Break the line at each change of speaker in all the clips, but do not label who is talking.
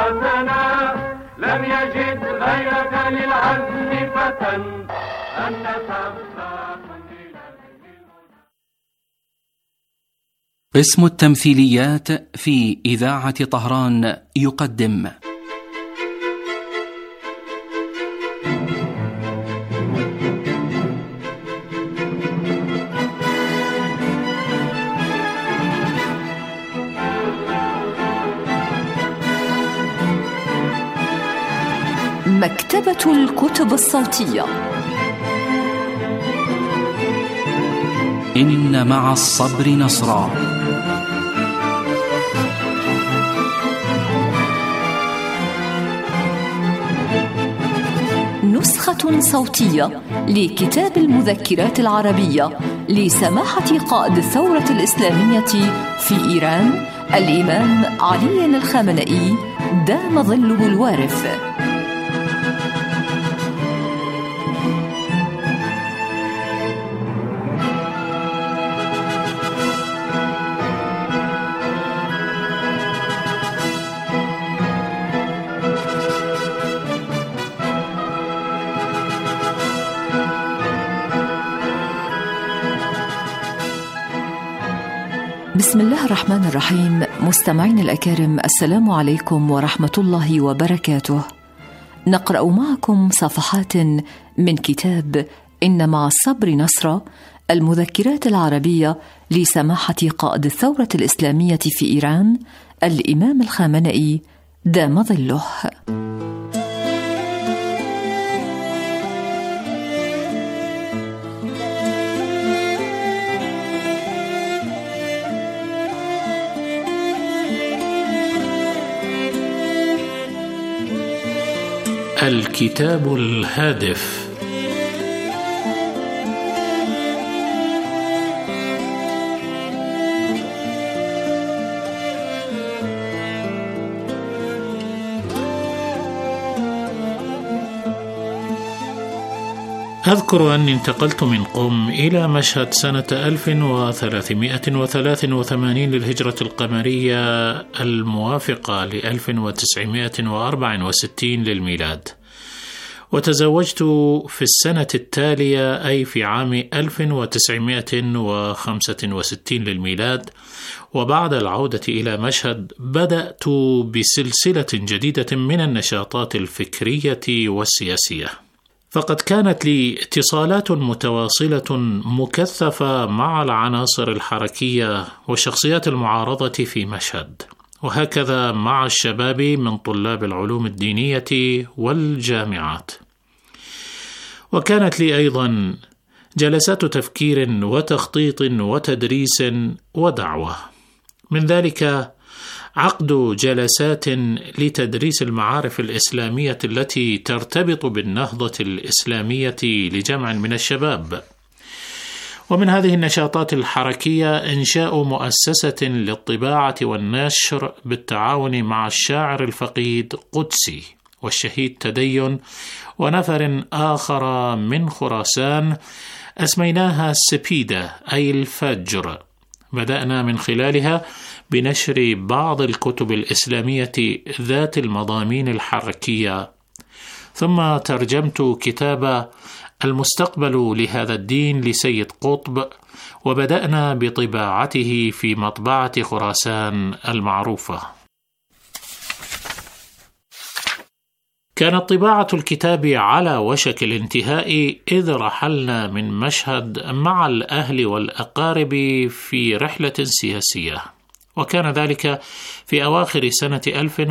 حسنا لم يجد غيرك للعزم فتى أنت سباق.
قسم التمثيليات في إذاعة طهران يقدم
مكتبة الكتب الصوتية.
إن مع الصبر نصرا.
نسخة صوتية لكتاب المذكرات العربية لسماحة قائد الثورة الإسلامية في إيران الإمام علي الخامنئي دام ظله الوارث. بسم الله الرحمن الرحيم. مستمعين الأكارم، السلام عليكم ورحمة الله وبركاته. نقرأ معكم صفحات من كتاب إن مع الصبر نصرا، المذكرات العربية لسماحة قائد الثورة الإسلامية في إيران الإمام الخامنئي دام ظله.
الكتاب الهادف. أذكر أني انتقلت من قم إلى مشهد سنة 1383 للهجرة القمرية الموافقة ل 1964 للميلاد، وتزوجت في السنة التالية أي في عام 1965 للميلاد. وبعد العودة إلى مشهد بدأت بسلسلة جديدة من النشاطات الفكرية والسياسية، فقد كانت لي اتصالات متواصلة مكثفة مع العناصر الحركية والشخصيات المعارضة في مشهد، وهكذا مع الشباب من طلاب العلوم الدينية والجامعات. وكانت لي أيضا جلسات تفكير وتخطيط وتدريس ودعوة، من ذلك عقد جلسات لتدريس المعارف الإسلامية التي ترتبط بالنهضة الإسلامية لجمع من الشباب. ومن هذه النشاطات الحركية إنشاء مؤسسة للطباعة والنشر بالتعاون مع الشاعر الفقيد قدسي والشهيد تدين ونفر آخر من خراسان، أسميناها سبيدة أي الفجر. بدأنا من خلالها بنشر بعض الكتب الإسلامية ذات المضامين الحركية، ثم ترجمت كتاب المستقبل لهذا الدين لسيد قطب، وبدأنا بطباعته في مطبعة خراسان المعروفة. كانت طباعة الكتاب على وشك الانتهاء إذ رحلنا من مشهد مع الأهل والأقارب في رحلة سياسية، وكان ذلك في أواخر سنة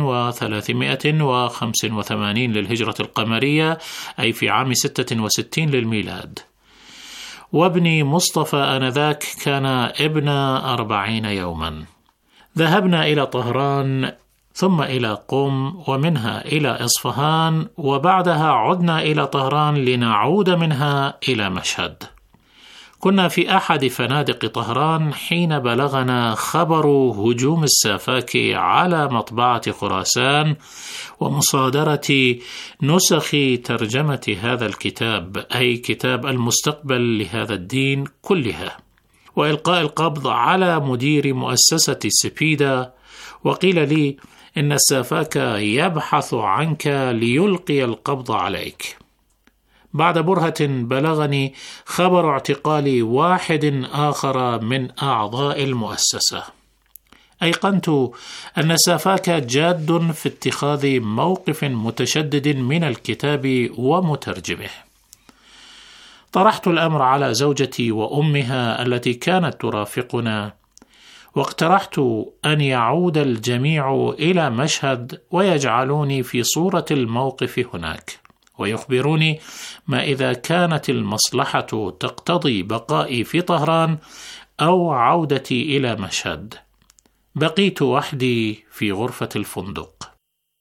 1385 للهجرة القمرية أي في عام 66 للميلاد. وابني مصطفى آنذاك كان ابن 40 يوما. ذهبنا إلى طهران ثم إلى قم ومنها إلى إصفهان، وبعدها عدنا إلى طهران لنعود منها إلى مشهد. كنا في أحد فنادق طهران حين بلغنا خبر هجوم السافاك على مطبعة خراسان ومصادرة نسخ ترجمة هذا الكتاب أي كتاب المستقبل لهذا الدين كلها، وإلقاء القبض على مدير مؤسسة سبيدة. وقيل لي إن السافاك يبحث عنك ليلقي القبض عليك. بعد برهة بلغني خبر اعتقال واحد آخر من أعضاء المؤسسة. أيقنت أن السافاك جاد في اتخاذ موقف متشدد من الكتاب ومترجمه. طرحت الأمر على زوجتي وأمها التي كانت ترافقنا، واقترحت أن يعود الجميع إلى مشهد ويجعلوني في صورة الموقف هناك، ويخبروني ما إذا كانت المصلحة تقتضي بقائي في طهران أو عودتي إلى مشهد. بقيت وحدي في غرفة الفندق.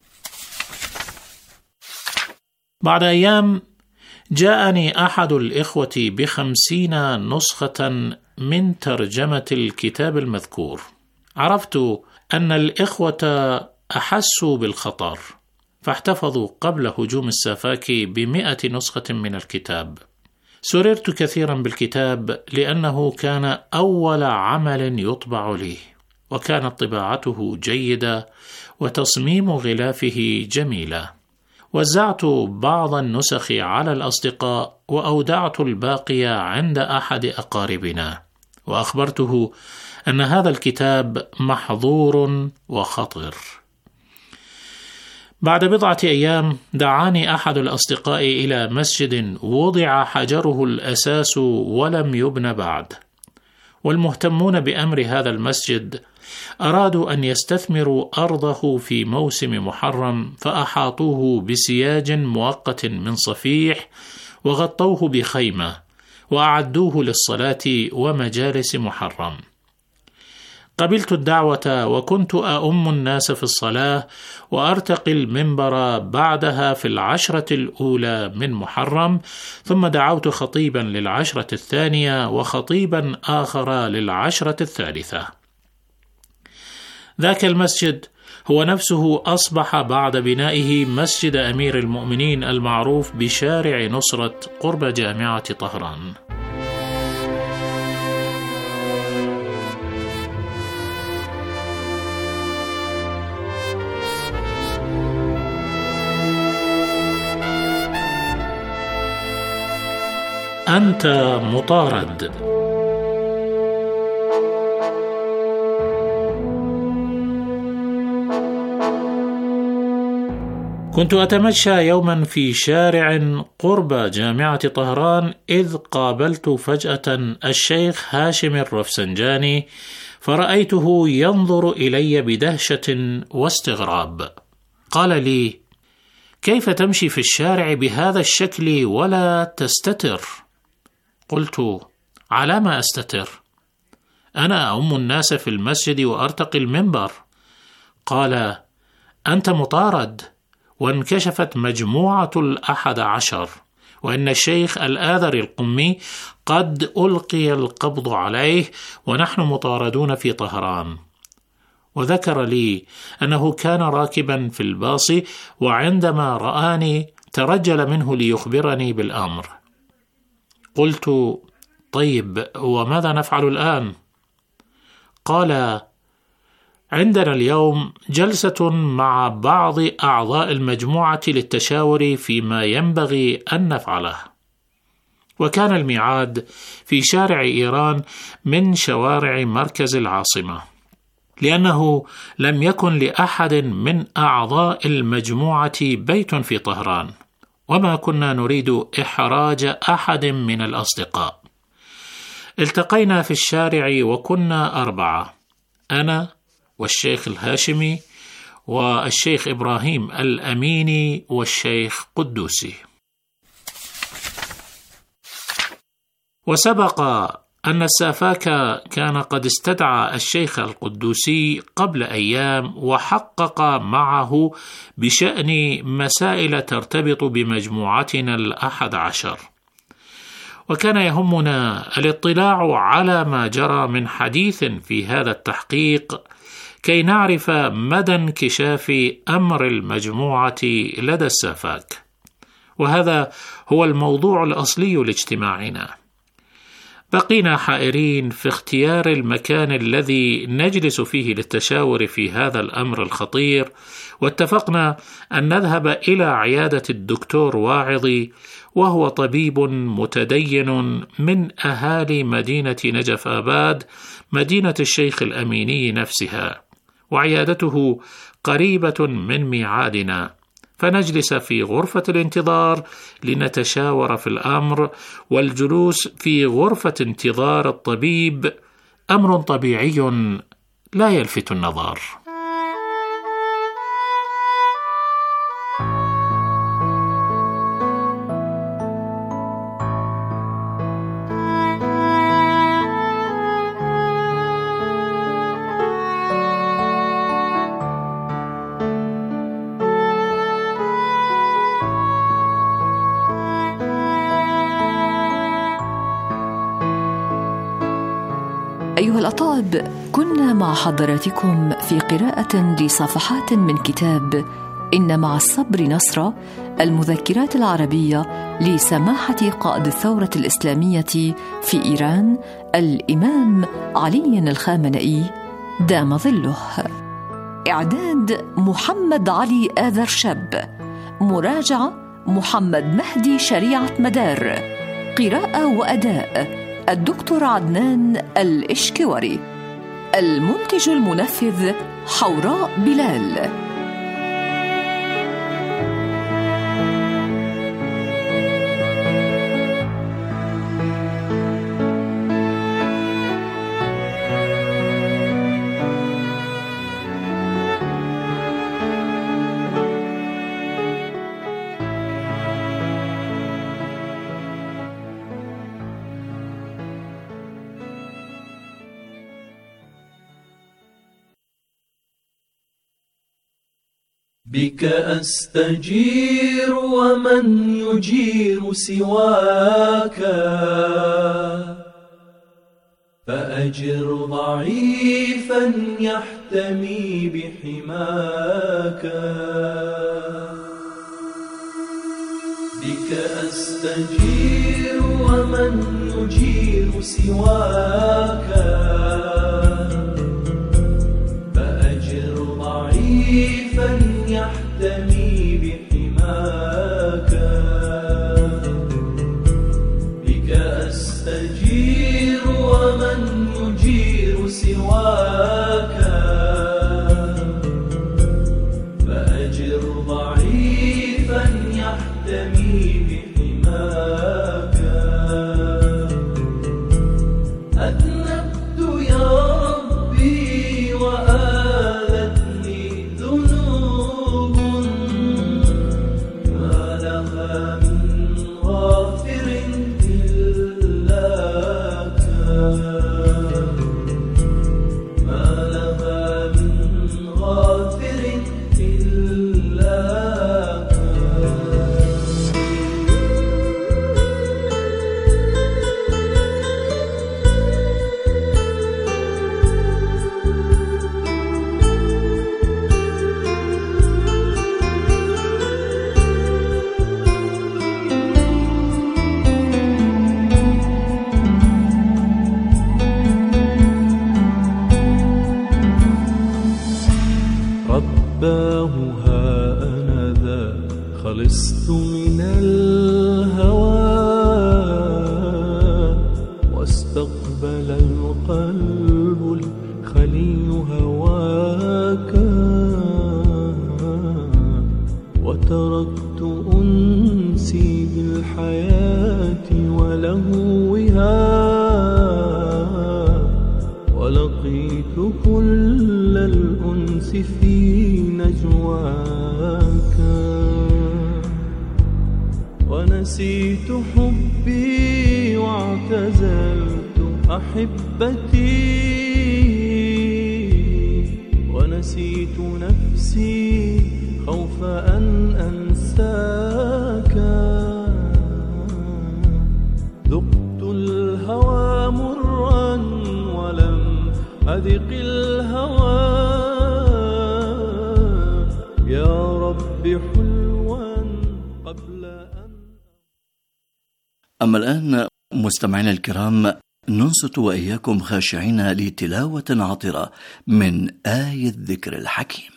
بعد أيام جاءني أحد الإخوة ب50 نسخة من ترجمة الكتاب المذكور. عرفت أن الإخوة أحسوا بالخطر، فاحتفظوا قبل هجوم السافاك ب100 نسخة من الكتاب. سررت كثيرا بالكتاب لأنه كان أول عمل يطبع لي، وكانت طباعته جيدة وتصميم غلافه جميلة. وزعت بعض النسخ على الأصدقاء وأودعت الباقي عند أحد أقاربنا، وأخبرته أن هذا الكتاب محظور وخطر. بعد بضعة أيام دعاني أحد الأصدقاء إلى مسجد وضع حجره الأساس ولم يبن بعد، والمهتمون بأمر هذا المسجد أرادوا أن يستثمروا أرضه في موسم محرم، فأحاطوه بسياج مؤقت من صفيح وغطوه بخيمة وأعدوه للصلاة ومجالس محرم. قبلت الدعوة وكنت أؤم الناس في الصلاة وأرتقي المنبر بعدها في 10 الأولى من محرم، ثم دعوت خطيبا لل10 الثانية وخطيبا آخر لل10 الثالثة. ذاك المسجد هو نفسه أصبح بعد بنائه مسجد أمير المؤمنين المعروف بشارع نصرة قرب جامعة طهران. أنت مطارد. كنت أتمشى يوما في شارع قرب جامعة طهران، إذ قابلت فجأة الشيخ هاشم الرفسنجاني، فرأيته ينظر إلي بدهشة واستغراب. قال لي: كيف تمشي في الشارع بهذا الشكل ولا تستتر؟ قلت: على ما أستتر؟ أنا أؤم الناس في المسجد وأرتقي المنبر. قال: أنت مطارد، وانكشفت مجموعة 11، وإن الشيخ الآذري القمي قد ألقي القبض عليه، ونحن مطاردون في طهران. وذكر لي أنه كان راكبا في الباص، وعندما رآني ترجل منه ليخبرني بالأمر. قلت: طيب، وماذا نفعل الآن؟ قال: عندنا اليوم جلسة مع بعض أعضاء المجموعة للتشاور فيما ينبغي أن نفعله. وكان الميعاد في شارع إيران من شوارع مركز العاصمة، لأنه لم يكن لأحد من أعضاء المجموعة بيت في طهران، وما كنا نريد إحراج أحد من الأصدقاء. التقينا في الشارع وكنا 4، أنا والشيخ الهاشمي والشيخ إبراهيم الأميني والشيخ قدوسي. وسبق أن السافاك كان قد استدعى الشيخ القدوسي قبل أيام وحقق معه بشأن مسائل ترتبط بمجموعتنا 11، وكان يهمنا الاطلاع على ما جرى من حديث في هذا التحقيق كي نعرف مدى انكشاف أمر المجموعة لدى السافاك، وهذا هو الموضوع الأصلي لاجتماعنا. بقينا حائرين في اختيار المكان الذي نجلس فيه للتشاور في هذا الأمر الخطير، واتفقنا أن نذهب إلى عيادة الدكتور واعظي، وهو طبيب متدين من أهالي مدينة نجف آباد، مدينة الشيخ الأميني نفسها، وعيادته قريبة من ميعادنا، فنجلس في غرفة الانتظار لنتشاور في الأمر. والجلوس في غرفة انتظار الطبيب أمر طبيعي لا يلفت النظر.
أيها الأطباء، كنا مع حضراتكم في قراءة لصفحات من كتاب إن مع الصبر نصرا، المذكرات العربية لسماحة قائد الثورة الإسلامية في إيران الإمام علي الخامنئي دام ظله. إعداد محمد علي آذر شاب، مراجعة محمد مهدي شريعة مدار، قراءة وأداء الدكتور عدنان الإشكوري، المنتج المنفذ حوراء بلال.
بك أستجير ومن يجير سواك، فأجر ضعيفا يحتمي بحماك. بك أستجير ومن يجير سواك، فأجر ضعيفا يحتمي بحماك. بك أستجير ومن يجير سواك، فأجر ضعيفا يحتمي بحماك. أذنبت يا ربي وآلتني ذنوب، ما لها من غافر إلاك، ما لها من غافر إلاك. رباه ها أنا ذا خلصت من الهوى، واستقبل القلب الخلي هواك، وتركت أنسي بالحياة ولهوها، ولقيت كل الأنس في نجواك، ونسيت حبي واعتزلت أحبتي، ونسيت نفسي خوف أن أنساك. ذقت الهوى مرا ولم أذق الهوى، يا رب حلوا قبل أن.
أما الآن مستمعينا الكرام، ننصت وإياكم خاشعين لتلاوة عطرة من آية الذكر الحكيم.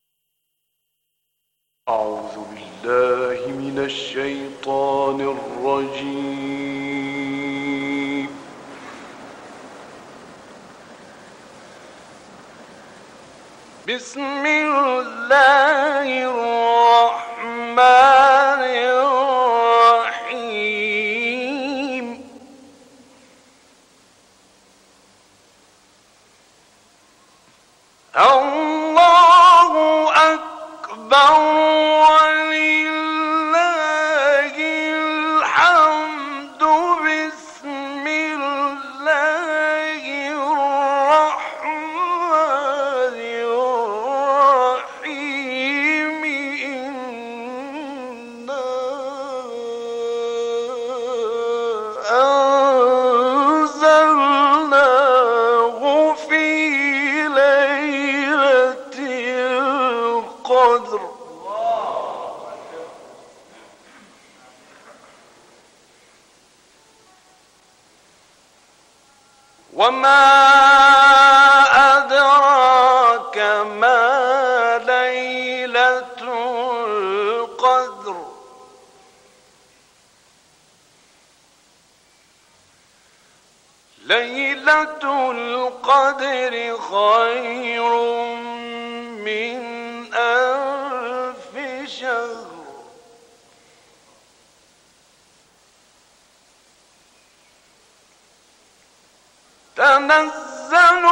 أعوذ بالله من الشيطان الرجيم. بسم الله الرحمن الرحيم. الله أكبر ولله الحمد. بسم الله الرحمن الرحيم. إنا أنزلناه في ليلة القدر. وما أدراك ما ليلة القدر. ليلة القدر خير من ألف شهر. تنزل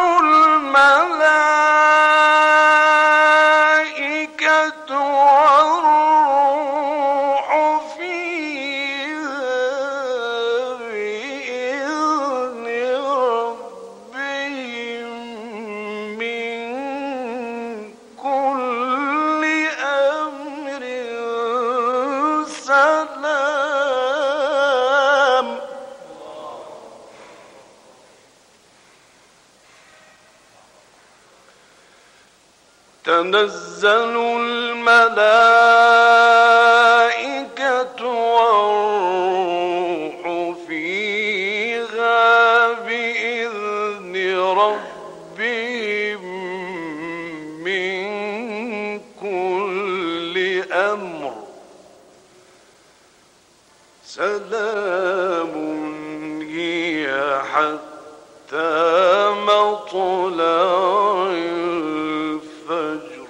الملائكة والروح فيها بإذن ربهم من كل أمر سلام. تنزل الملائكة والروح فيها بإذن ربهم من كل أمر سلام هي حتى مطلع الفجر.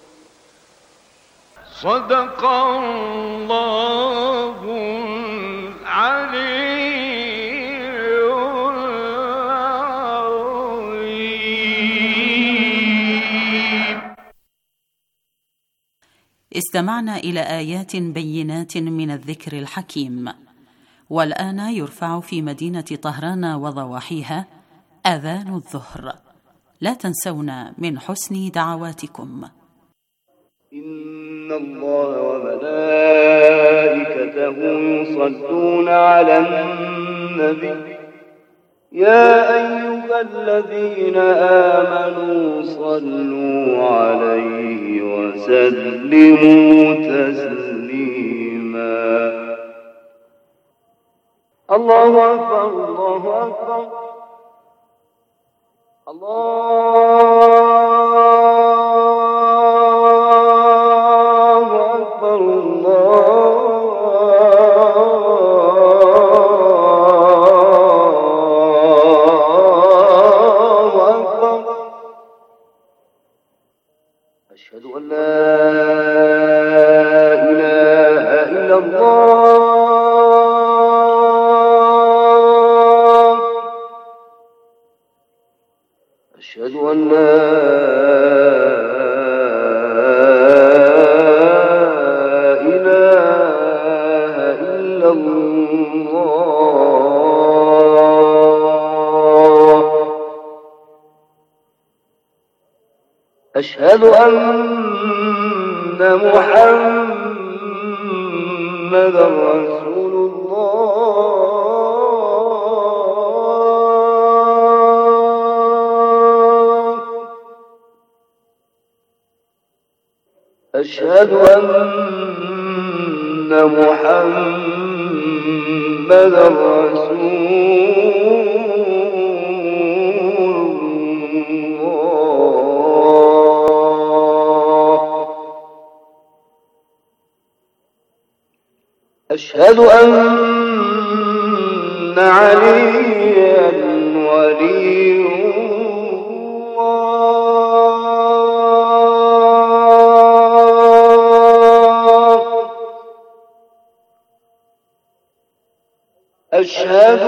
صدق الله العلي العظيم.
استمعنا إلى آيات بينات من الذكر الحكيم. والآن يرفع في مدينة طهران وضواحيها أذان الظهر. لا تنسونا من حسن دعواتكم.
إن الله وملائكته يصلون على النبي يا أيها الذين آمنوا صلوا عليه وسلموا تسليما. الله أكبر الله أكبر الله أكبر الله أكبر. أشهد أن لا إله إلا الله. أشهد أن لا إله إلا الله. أشهد أن محمدا رسول الله. أشهد أن محمدا رسول أشهد أن عليا ولي الله. أشهد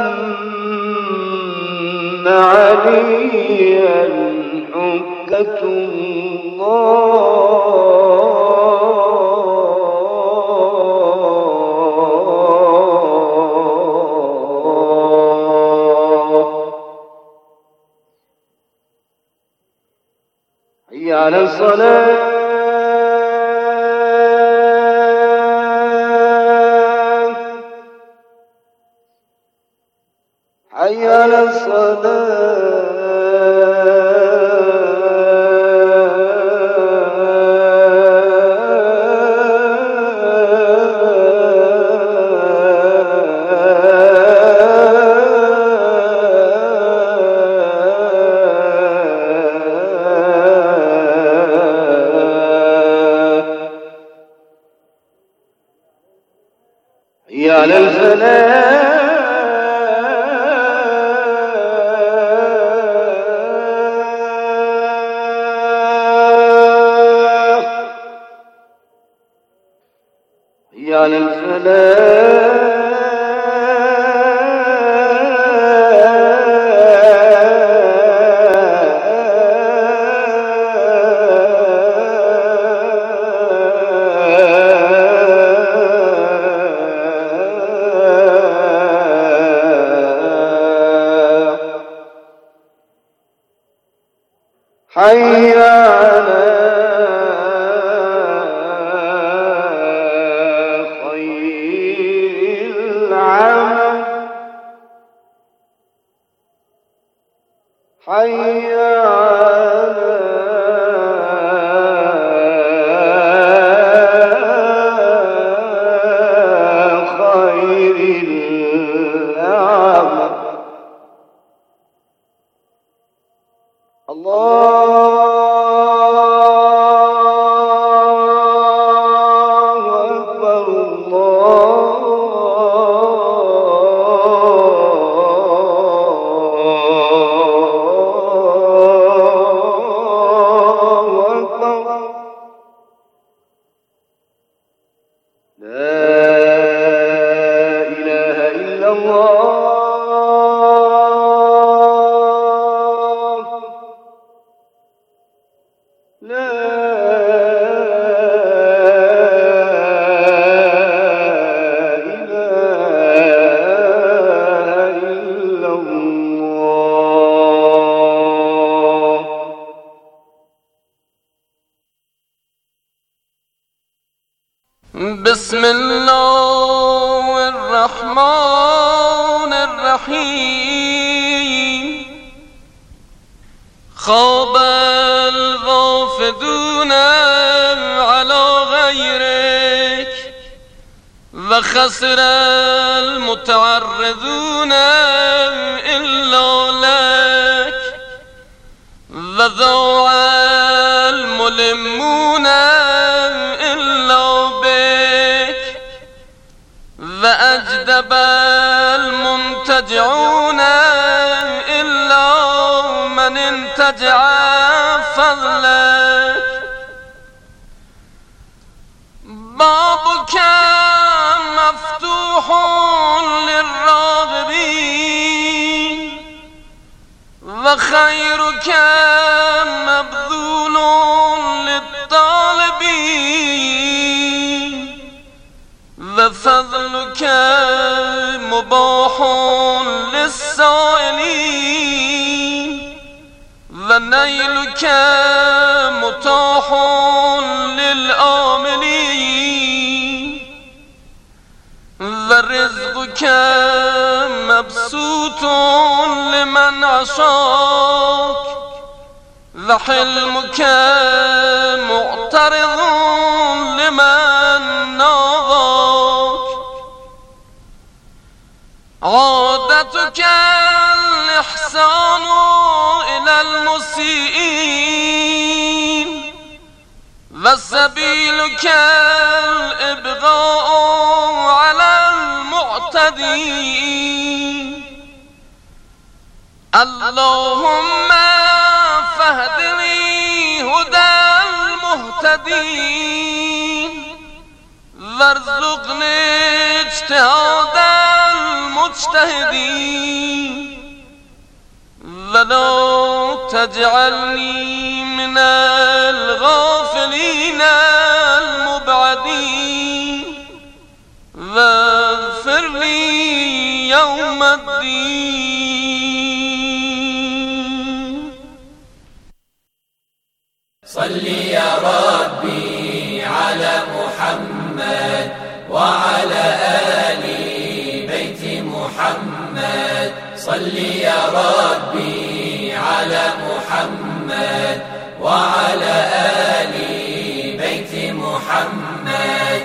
أن عليا حجة الله. حي على الصلاة. حي على الصلاة. حي على الفلاح. حي على الفلاح. حي على خير العمل. حي على خير العمل. الله أكبر. الله أكبر. لا إله إلا الله. لا إله إلا الله.
بسم الله الرحمن الرحيم. خاب الوافدون على غيرك وخسر المتعرضون إلا لك وضاع الملمون إلا بك وأجدب المنتجعون إلا من انتجع فضلك. بابك مفتوح للراغبين وخيرك مبذول للطالبين وفضلك مباح للسائلين ونيلك متاح للآملين ورزقك مبسوط لمن عشاك وحلمك معترض لمن ناغاك. عادتك الإحسان إلى المسيئين وسبيلك الإبغاء اللهم فاهدني هدى المهتدين وارزقني اجتهاد المجتهدين ولا تجعلني من الغافلين المبعدين واغفر لي يوم الدين.
صل يا ربي على محمد وعلى آل بيت محمد. صل يا ربي على محمد وعلى آل بيت محمد.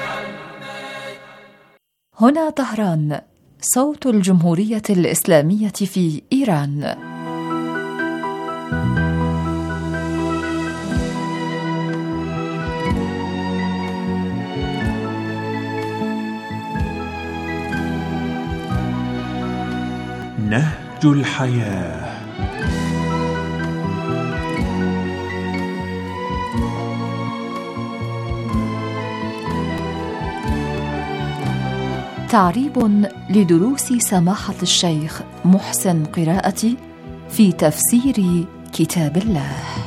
هنا طهران، صوت الجمهورية الإسلامية في إيران.
نهج الحياة.
تعريب لدروس سماحة الشيخ محسن قراءتي في تفسير كتاب الله.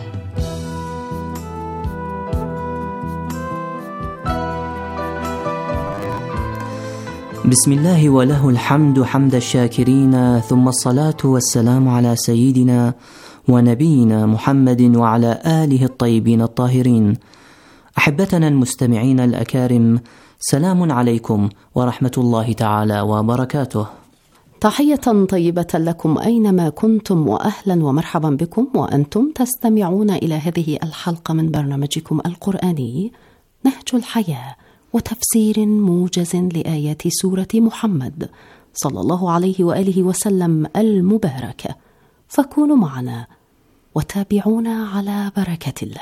بسم الله وله الحمد حمد الشاكرين، ثم الصلاة والسلام على سيدنا ونبينا محمد وعلى آله الطيبين الطاهرين. أحبتنا المستمعين الأكارم، سلام عليكم ورحمة الله تعالى وبركاته.
تحية طيبة لكم أينما كنتم، وأهلا ومرحبا بكم وأنتم تستمعون إلى هذه الحلقة من برنامجكم القرآني نهج الحياة، وتفسير موجز لآيات سورة محمد صلى الله عليه وآله وسلم المباركة. فكونوا معنا وتابعونا على بركة الله.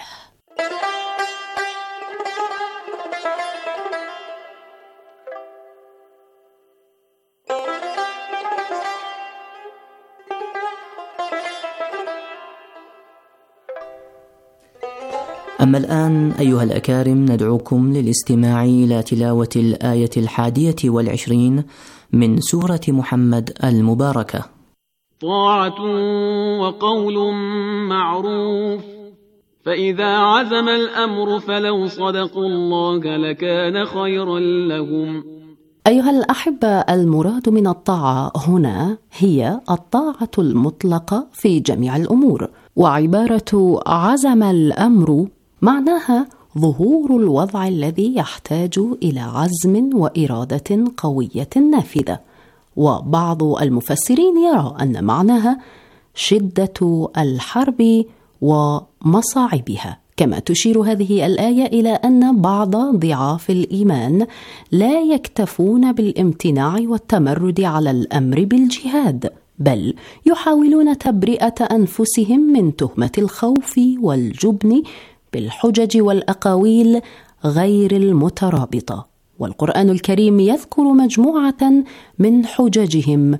أما الآن أيها الأكارم، ندعوكم للاستماع إلى تلاوة الآية 21 من سورة محمد المباركة.
طاعة وقول معروف، فإذا عزم الأمر فلو صدقوا الله لكان خيرا لهم.
أيها الأحبة، المراد من الطاعة هنا هي الطاعة المطلقة في جميع الأمور، وعبارة عزم الأمر معناها ظهور الوضع الذي يحتاج إلى عزم وإرادة قوية نافذة. وبعض المفسرين يرى أن معناها شدة الحرب ومصاعبها، كما تشير هذه الآية إلى أن بعض ضعاف الإيمان لا يكتفون بالامتناع والتمرد على الأمر بالجهاد، بل يحاولون تبرئة أنفسهم من تهمة الخوف والجبن بالحجج والأقاويل غير المترابطة. والقرآن الكريم يذكر مجموعة من حججهم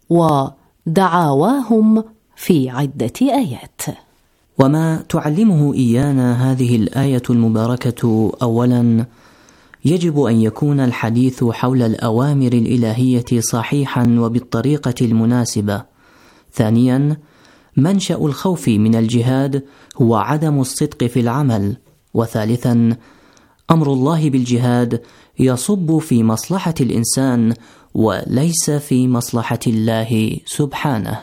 ودعاواهم في عدة آيات.
وما تعلمه إيانا هذه الآية المباركة: أولا، يجب أن يكون الحديث حول الأوامر الإلهية صحيحا وبالطريقة المناسبة. ثانيا، منشأ الخوف من الجهاد هو عدم الصدق في العمل. وثالثا، أمر الله بالجهاد يصب في مصلحة الإنسان وليس في مصلحة الله سبحانه.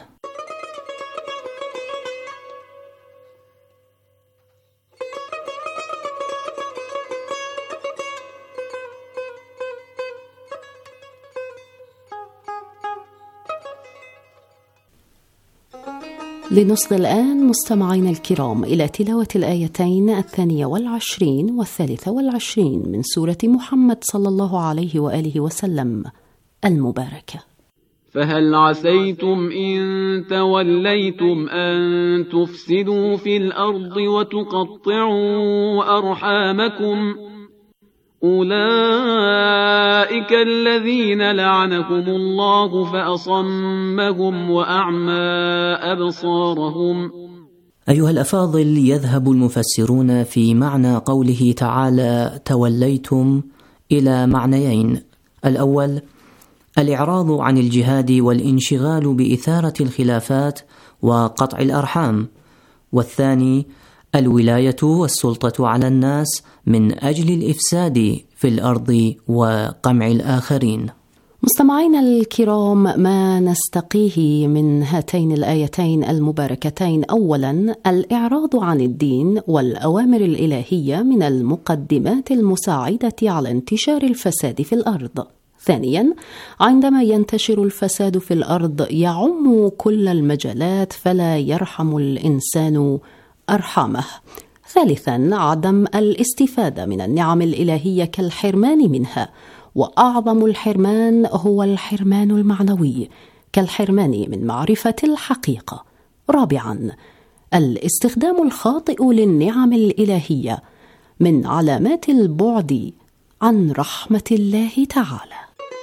لنصغي الآن مستمعين الكرام إلى تلاوة الآيتين 22 و23 من سورة محمد صلى الله عليه وآله وسلم المباركة.
فهل عسيتم إن توليتم أن تفسدوا في الأرض وتقطعوا أرحامكم؟ أولئك أولئك الذين لعنهم الله فأصمهم وأعمى أبصارهم.
أيها الأفاضل، يذهب المفسرون في معنى قوله تعالى توليتم إلى معنيين: الأول الإعراض عن الجهاد والانشغال بإثارة الخلافات وقطع الأرحام، والثاني الولاية والسلطة على الناس من أجل الإفساد في الأرض وقمع الآخرين.
مستمعينا الكرام، ما نستقيه من هاتين الآيتين المباركتين: أولا الإعراض عن الدين والأوامر الإلهية من المقدمات المساعدة على انتشار الفساد في الأرض. ثانيا عندما ينتشر الفساد في الأرض يعم كل المجالات فلا يرحم الإنسان أرحامه. ثالثا عدم الاستفادة من النعم الإلهية كالحرمان منها، وأعظم الحرمان هو الحرمان المعنوي كالحرمان من معرفة الحقيقة. رابعا الاستخدام الخاطئ للنعم الإلهية من علامات البعد عن رحمة الله تعالى.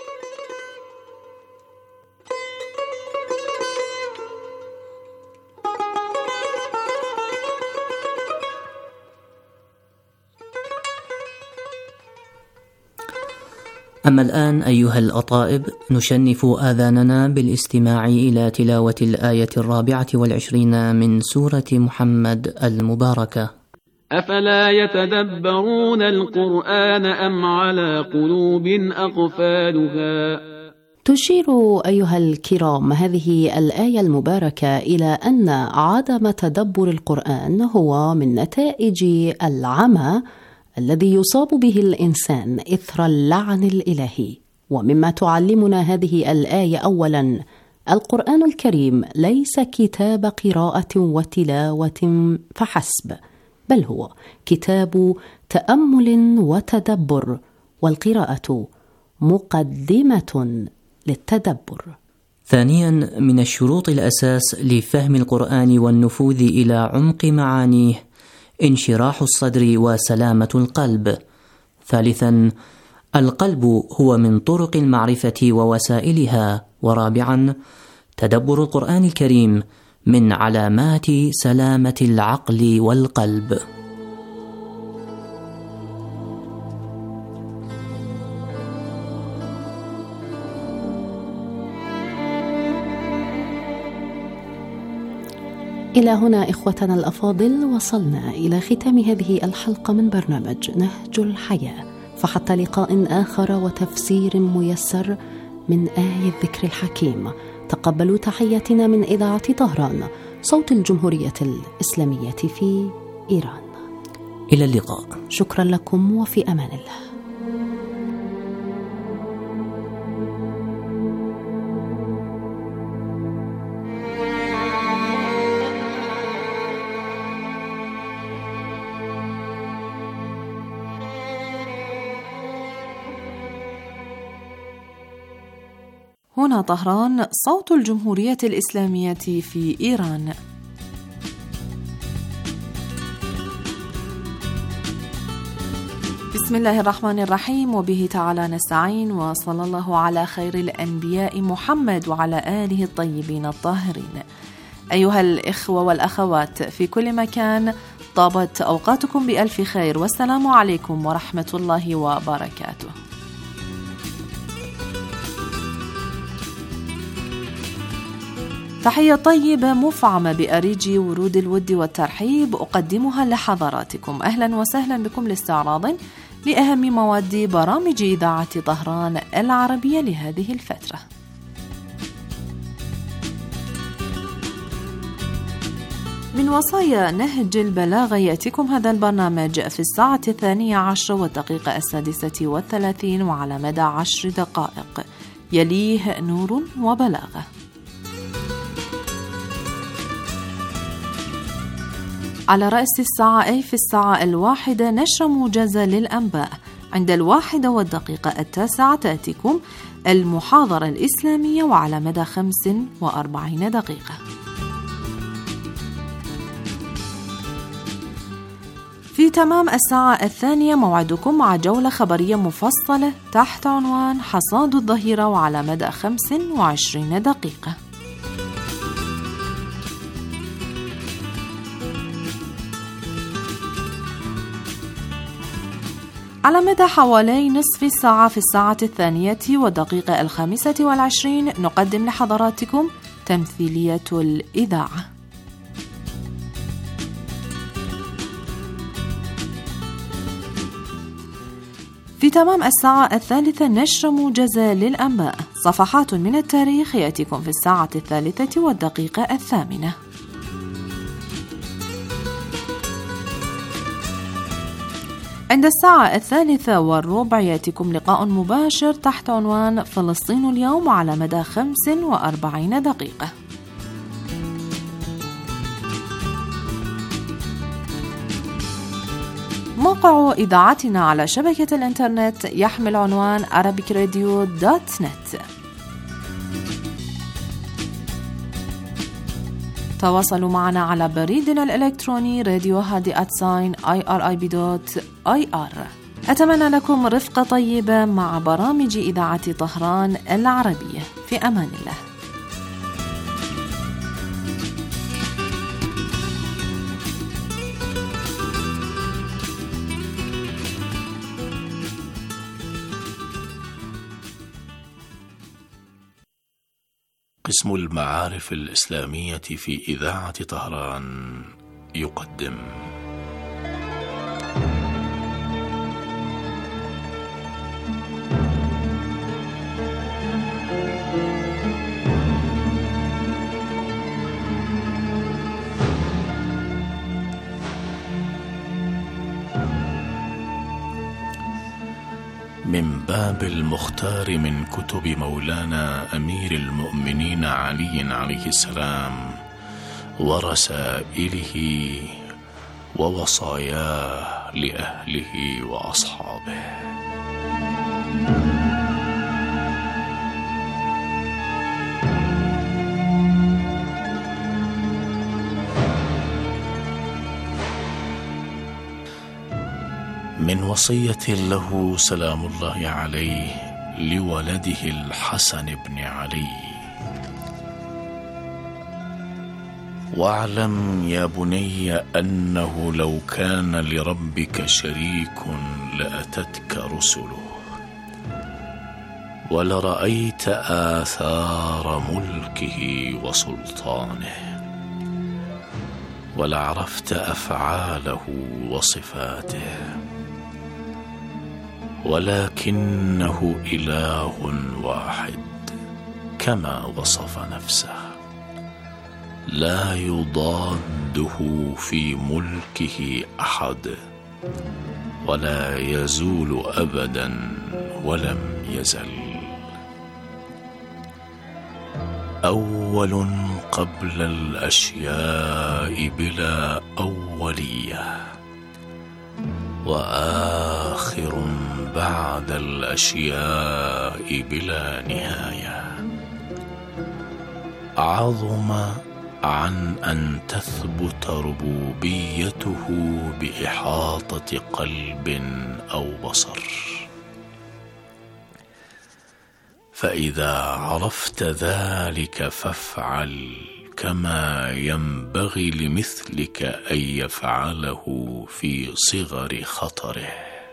أما الآن أيها الأطائب، نشنف آذاننا بالاستماع إلى تلاوة الآية 24 من سورة محمد المباركة.
أفلا يتدبرون القرآن أم على قلوب أقفالها؟
تشير أيها الكرام هذه الآية المباركة إلى أن عدم تدبر القرآن هو من نتائج العمى الذي يصاب به الإنسان إثر اللعن الإلهي. ومما تعلمنا هذه الآية: أولا القرآن الكريم ليس كتاب قراءة وتلاوة فحسب، بل هو كتاب تأمل وتدبر، والقراءة مقدمة للتدبر.
ثانيا من الشروط الأساس لفهم القرآن والنفوذ إلى عمق معانيه انشراح الصدر وسلامة القلب. ثالثا القلب هو من طرق المعرفة ووسائلها. ورابعا تدبر القرآن الكريم من علامات سلامة العقل والقلب.
إلى هنا إخوتنا الأفاضل وصلنا إلى ختام هذه الحلقة من برنامج نهج الحياة، فحتى لقاء آخر وتفسير ميسر من آية الذكر الحكيم، تقبلوا تحياتنا من إذاعة طهران، صوت الجمهورية الإسلامية في إيران.
إلى اللقاء.
شكرا لكم وفي أمان الله.
هنا طهران، صوت الجمهورية الإسلامية في إيران. بسم الله الرحمن الرحيم، وبه تعالى نستعين، وصلى الله على خير الأنبياء محمد وعلى آله الطيبين الطاهرين. أيها الإخوة والأخوات في كل مكان، طابت أوقاتكم بألف خير، والسلام عليكم ورحمة الله وبركاته. تحية طيبة مفعمة بأريج ورود الود والترحيب أقدمها لحضراتكم. أهلا وسهلا بكم لاستعراض لأهم مواد برامج إذاعة طهران العربية لهذه الفترة. من وصايا نهج البلاغة يأتيكم هذا البرنامج في الساعة 12:36 وعلى مدى 10 دقائق، يليه نور وبلاغة. على رأس الساعة أي في الساعة 1 نشر موجزة للأنباء. عند 1:09 تأتيكم المحاضرة الإسلامية وعلى مدى 45 دقيقة. في تمام الساعة 2 موعدكم مع جولة خبرية مفصلة تحت عنوان حصاد الظهيرة وعلى مدى 25 دقيقة. على مدى حوالي نصف ساعة في الساعة 2:25 نقدم لحضراتكم تمثيلية الإذاعة. في تمام الساعة 3 نشر موجزة للأنباء. صفحات من التاريخ يأتيكم في الساعة 3:08. عند الساعة 3:15 يأتيكم لقاء مباشر تحت عنوان فلسطين اليوم على مدى 45 دقيقة. موقع إذاعتنا على شبكة الإنترنت يحمل عنوان arabicradio.net. تواصلوا معنا على بريدنا الإلكتروني radiohadi@irib.ir. أتمنى لكم رفقة طيبة مع برامج إذاعة طهران العربية. في أمان الله.
قسم المعارف الإسلامية في إذاعة طهران يقدم من باب المختار من كتب مولانا أمير المؤمنين علي عليه السلام ورسائله ووصاياه لأهله وأصحابه. من وصية له سلام الله عليه لولده الحسن بن علي: واعلم يا بني أنه لو كان لربك شريك لأتتك رسله، ولرأيت آثار ملكه وسلطانه، ولعرفت أفعاله وصفاته، ولكنه إله واحد كما وصف نفسه، لا يضاده في ملكه أحد، ولا يزول أبدا ولم يزل. أول قبل الأشياء بلا أولية، وآخر بعد الأشياء بلا نهاية. عظم عن أن تثبت ربوبيته بإحاطة قلب أو بصر. فإذا عرفت ذلك فافعل كما ينبغي لمثلك أن يفعله في صغر خطره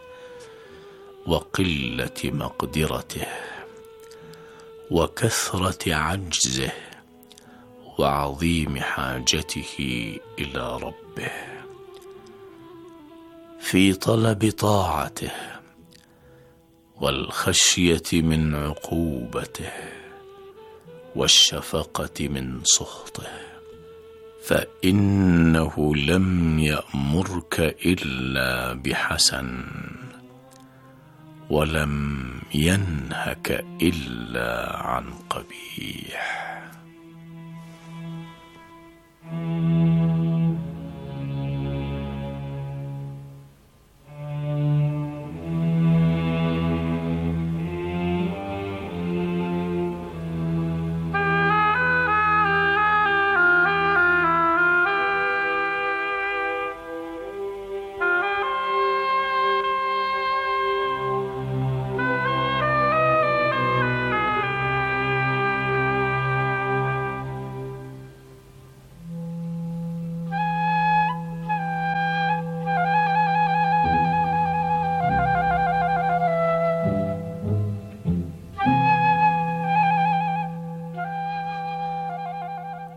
وقلة مقدرته وكثرة عجزه وعظيم حاجته إلى ربه، في طلب طاعته والخشية من عقوبته والشفقة من سخطه، فإنه لم يأمرك إلا بحسن، ولم ينهك إلا عن قبيح.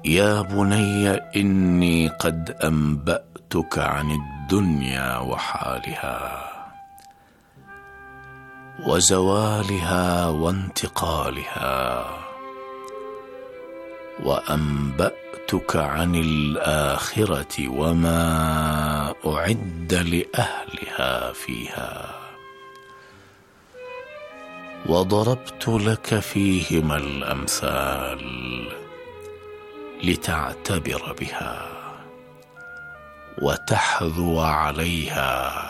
يا بني إني قد أنبأتك عن الدنيا وحالها وزوالها وانتقالها، وأنبأتك عن الآخرة وما أعد لأهلها فيها، وضربت لك فيهما الأمثال لتعتبر بها وتحذو عليها.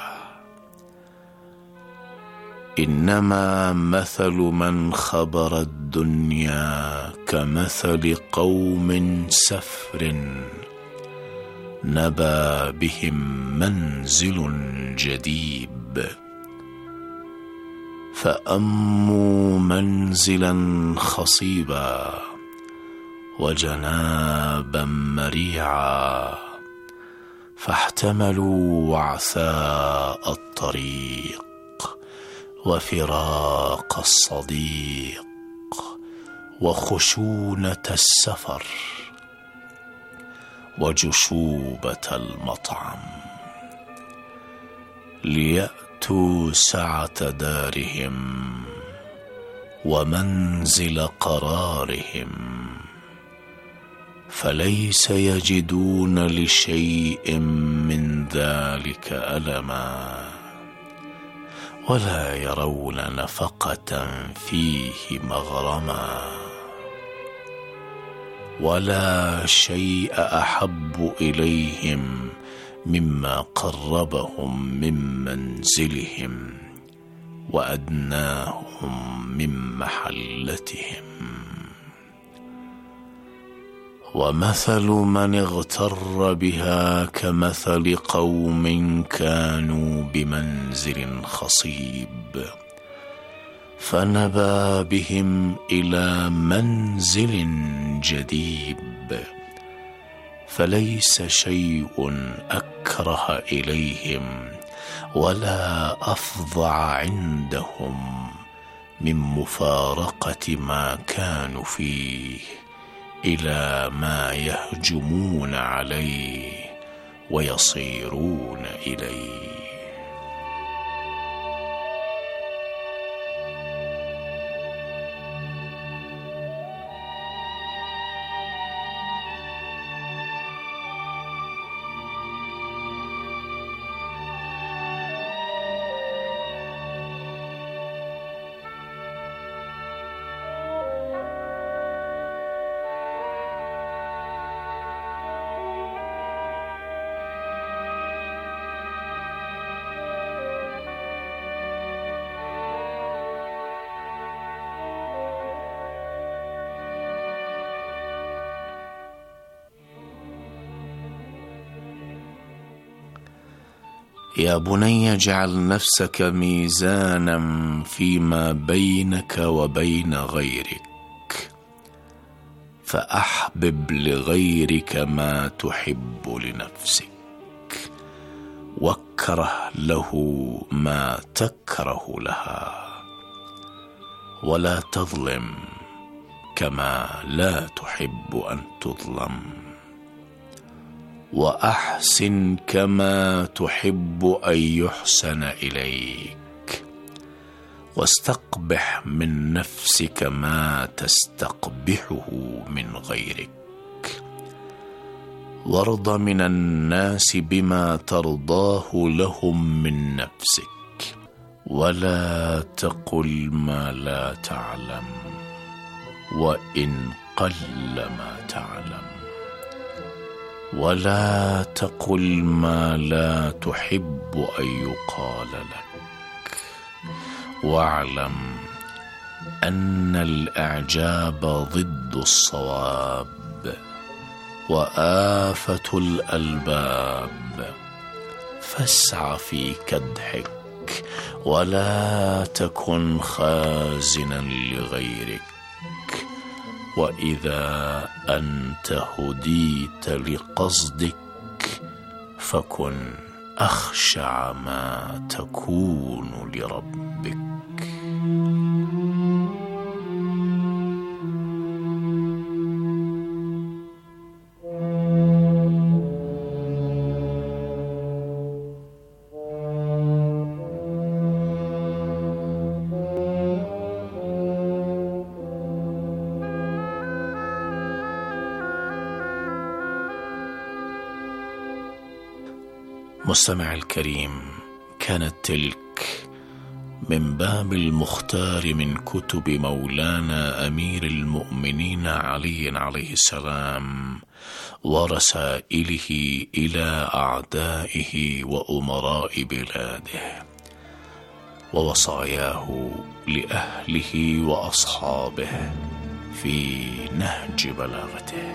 إنما مثل من خبر الدنيا كمثل قوم سفر نبى بهم منزل جديب، فأموا منزلا خصيبا وجنابا مريعا، فاحتملوا وعثاء الطريق وفراق الصديق وخشونة السفر وجشوبة المطعم، ليأتوا سعة دارهم ومنزل قرارهم، فليس يجدون لشيء من ذلك ألما، ولا يرون نفقة فيه مغرما، ولا شيء أحب إليهم مما قربهم من منزلهم وأدناهم من محلتهم. ومثل من اغتر بها كمثل قوم كانوا بمنزل خصيب، فنبى بهم إلى منزل جديب، فليس شيء أكره إليهم ولا أفظع عندهم من مفارقة ما كانوا فيه إلى ما يهجمون عليه ويصيرون إليه. يا بني اجعل نفسك ميزانا فيما بينك وبين غيرك، فأحبب لغيرك ما تحب لنفسك، واكره له ما تكره لها، ولا تظلم كما لا تحب أن تظلم، وأحسن كما تحب أن يحسن إليك، واستقبح من نفسك ما تستقبحه من غيرك، وارض من الناس بما ترضاه لهم من نفسك، ولا تقل ما لا تعلم، وإن قل ما تعلم، ولا تقل ما لا تحب أن يقال لك، واعلم أن الإعجاب ضد الصواب وآفة الألباب، فاسع في كدحك ولا تكن خازنا لغيرك، وإذا أنت هديت لقصدك فكن أخشع ما تكون لربك. مستمع الكريم، كانت تلك من باب المختار من كتب مولانا أمير المؤمنين علي عليه السلام، ورسائله إلى أعدائه وأمراء بلاده، ووصاياه لأهله وأصحابه في نهج بلاغته.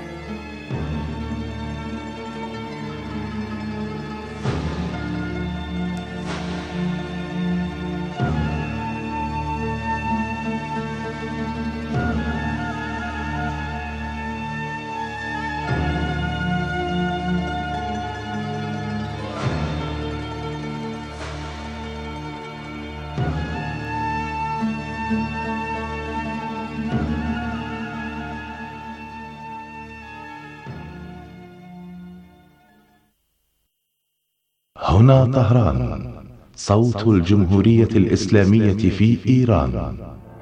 هنا طهران، صوت الجمهورية الإسلامية في إيران.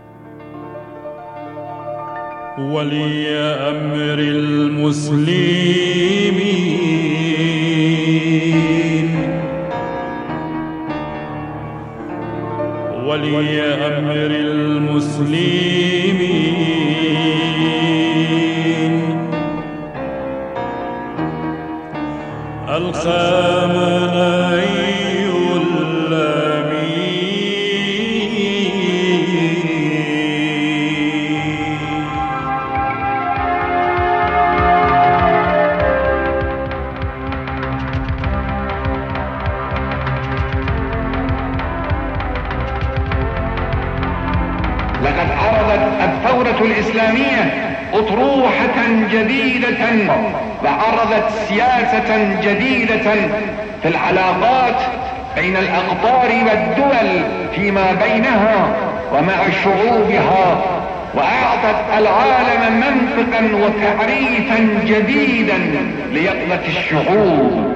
ولي أمر المسلمين، ولي أمر المسلمين، الخامنئي
لقد عرضت الثورة الإسلامية أطروحة جديدة، وعرضت سياسة جديدة في العلاقات بين الأقطار والدول فيما بينها ومع شعوبها، وأعطت العالم منطقا وتعريفا جديدا ليقظة الشعوب.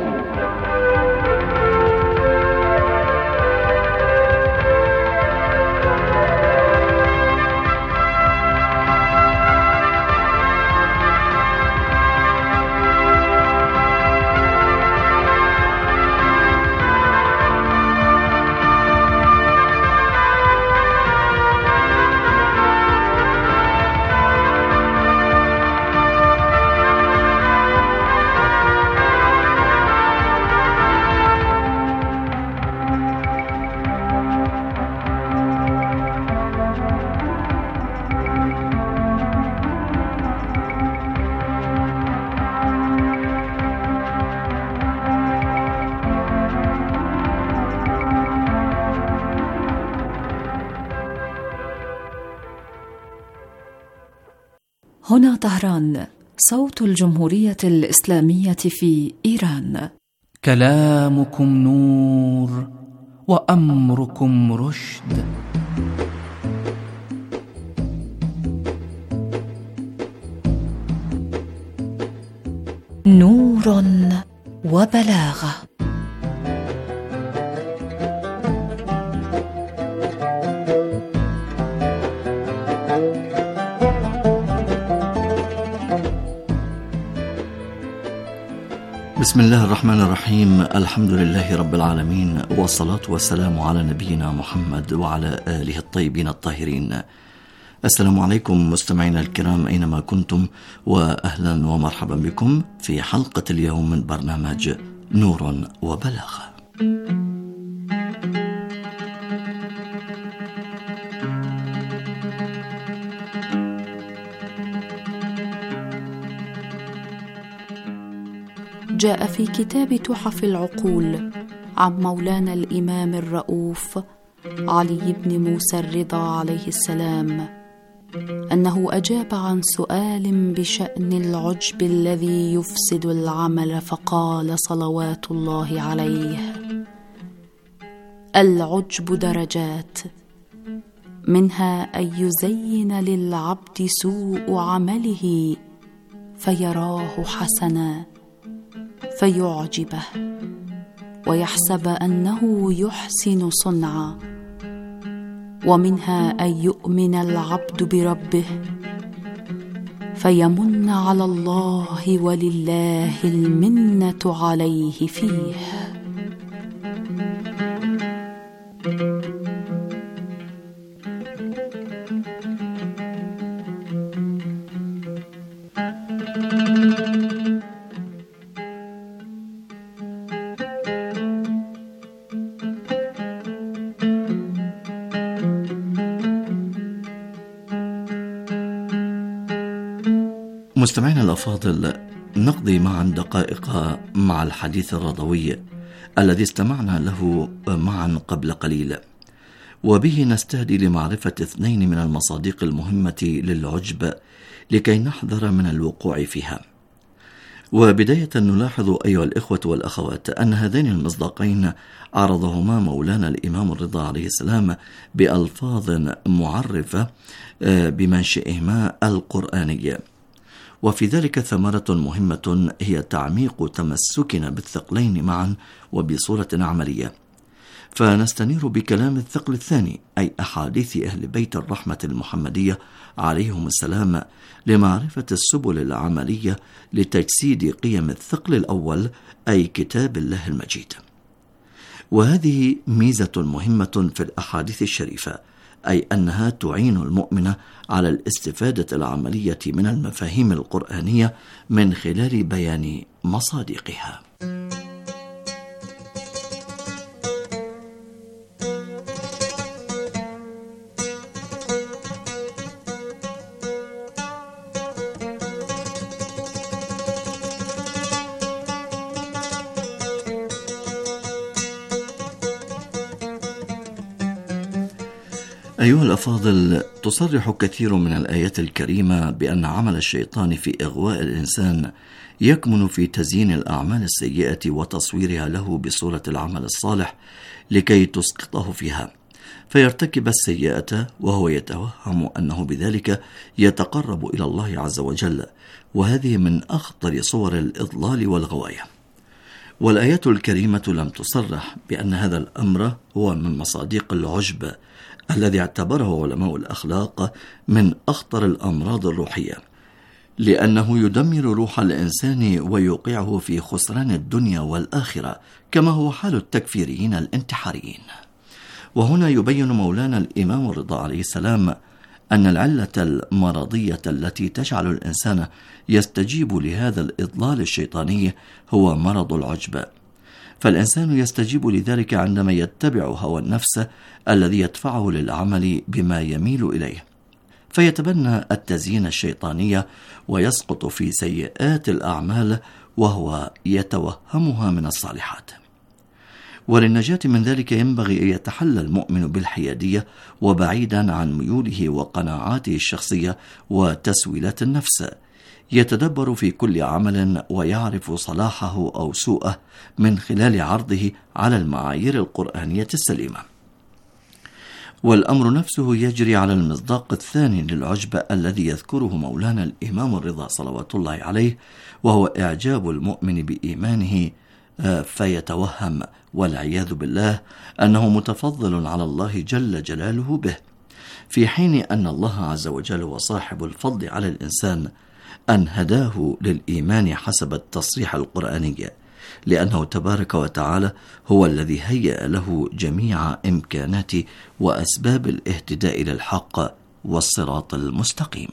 هنا طهران، صوت الجمهورية الإسلامية في إيران.
كلامكم نور وأمركم رشد.
نور وبلاغة.
بسم الله الرحمن الرحيم. الحمد لله رب العالمين، والصلاة والسلام على نبينا محمد وعلى آله الطيبين الطاهرين. السلام عليكم مستمعينا الكرام أينما كنتم، وأهلا ومرحبا بكم في حلقة اليوم من برنامج نور وبلاغة.
جاء في كتاب تحف العقول عن مولانا الإمام الرؤوف علي بن موسى الرضا عليه السلام أنه أجاب عن سؤال بشأن العجب الذي يفسد العمل، فقال صلوات الله عليه: العجب درجات، منها أن يزين للعبد سوء عمله فيراه حسنا فيعجبه ويحسب أنه يحسن صنعا، ومنها أن يؤمن العبد بربه فيمن على الله ولله المنة عليه فيه،
مستمعينا الأفاضل، نقضي معا دقائق مع الحديث الرضوي الذي استمعنا له معا قبل قليل، وبه نستهدي لمعرفة اثنين من المصادق المهمة للعجب لكي نحذر من الوقوع فيها. وبداية نلاحظ أيها الإخوة والأخوات أن هذين المصداقين عرضهما مولانا الإمام الرضا عليه السلام بألفاظ معرفة بمنشئهما القرآني، وفي ذلك ثمرة مهمة هي تعميق تمسكنا بالثقلين معا وبصورة عملية. فنستنير بكلام الثقل الثاني، أي أحاديث أهل بيت الرحمة المحمدية عليهم السلام، لمعرفة السبل العملية لتجسيد قيم الثقل الأول، أي كتاب الله المجيد. وهذه ميزة مهمة في الأحاديث الشريفة، أي أنها تعين المؤمن على الاستفادة العملية من المفاهيم القرآنية من خلال بيان مصادقها. أيها الأفاضل، تصرح كثير من الآيات الكريمة بأن عمل الشيطان في إغواء الإنسان يكمن في تزيين الأعمال السيئة وتصويرها له بصورة العمل الصالح لكي تسقطه فيها، فيرتكب السيئة وهو يتوهم أنه بذلك يتقرب إلى الله عز وجل، وهذه من أخطر صور الإضلال والغواية. والآيات الكريمة لم تصرح بأن هذا الأمر هو من مصادق العجب الذي اعتبره علماء الأخلاق من أخطر الأمراض الروحية، لأنه يدمر روح الإنسان ويوقعه في خسران الدنيا والآخرة، كما هو حال التكفيريين الانتحاريين. وهنا يبين مولانا الإمام الرضا عليه السلام أن العلة المرضية التي تجعل الإنسان يستجيب لهذا الإضلال الشيطاني هو مرض العجب. فالإنسان يستجيب لذلك عندما يتبع هوى النفس الذي يدفعه للعمل بما يميل إليه، فيتبنى التزيين الشيطاني ويسقط في سيئات الأعمال وهو يتوهمها من الصالحات. وللنجاة من ذلك ينبغي أن يتحلى المؤمن بالحيادية وبعيدا عن ميوله وقناعاته الشخصية وتسويلات النفس، يتدبر في كل عمل ويعرف صلاحه أو سوءه من خلال عرضه على المعايير القرآنية السليمة. والأمر نفسه يجري على المصداق الثاني للعجب الذي يذكره مولانا الإمام الرضا صلوات الله عليه، وهو إعجاب المؤمن بإيمانه فيتوهم والعياذ بالله أنه متفضل على الله جل جلاله به، في حين أن الله عز وجل هو صاحب الفضل على الإنسان أن هداه للإيمان حسب التصريح القرآني، لأنه تبارك وتعالى هو الذي هيأ له جميع إمكانات وأسباب الاهتداء إلى الحق والصراط المستقيم.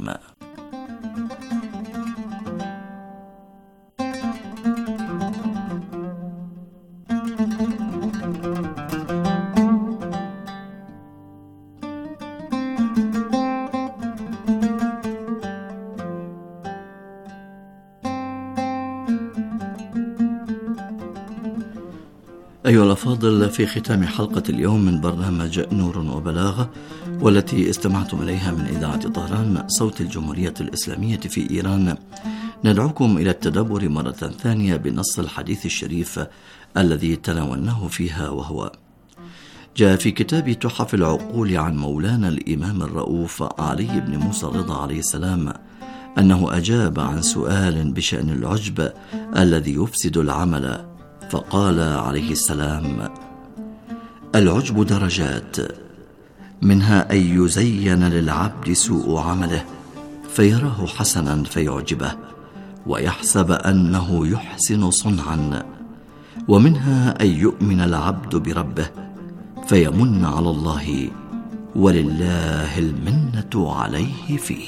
أيها الأفاضل، في ختام حلقة اليوم من برنامج نور وبلاغة، والتي استمعتم إليها من إذاعة طهران صوت الجمهورية الإسلامية في إيران، ندعوكم إلى التدبر مرة ثانية بنص الحديث الشريف الذي تناولناه فيها، وهو جاء في كتاب تحف العقول عن مولانا الإمام الرؤوف علي بن موسى الرضا عليه السلام أنه أجاب عن سؤال بشأن العجب الذي يفسد العمل، فقال عليه السلام: العجب درجات، منها أن يزين للعبد سوء عمله فيراه حسنا فيعجبه ويحسب أنه يحسن صنعا، ومنها أن يؤمن العبد بربه فيمن على الله ولله المنة عليه فيه.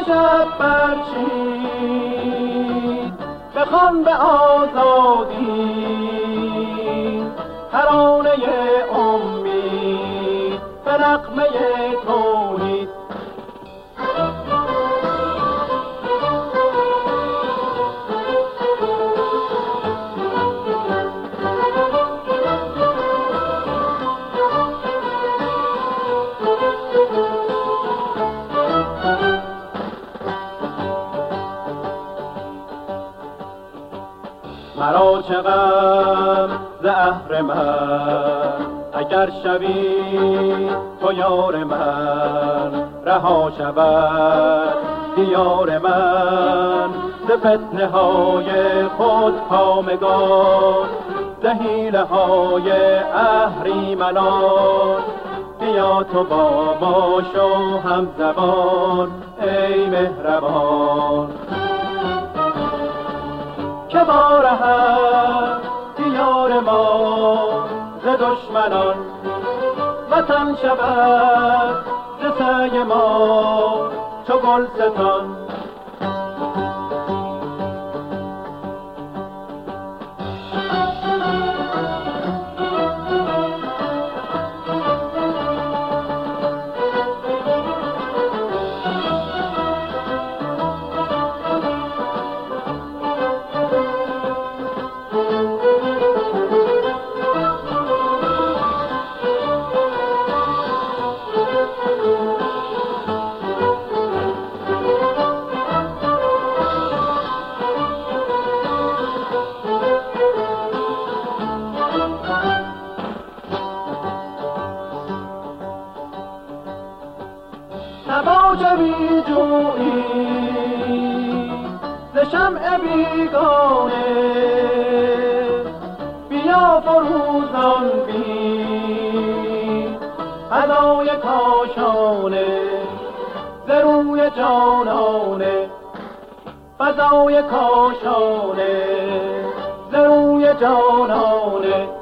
شب برچید بخوان به آزادی ترانه امید به نغمه توحید. مرا چه غم ز اهرمن، اگر شوی تو یار من، رها شود دیار من ز فتنه های خود کامگان، ز حیله های اهریمنان. بیا تو با ما شو همزبان ای مهربان، که بارهد دیار ما ز دشمنان، وطن شود ز سعی ما چو گلستان. نباجوی جویی ز شمع بیگانه، بیا فروزان بین فضای کاشانه، ز روی جانانه فضای کاشانه، ز روی جانانه.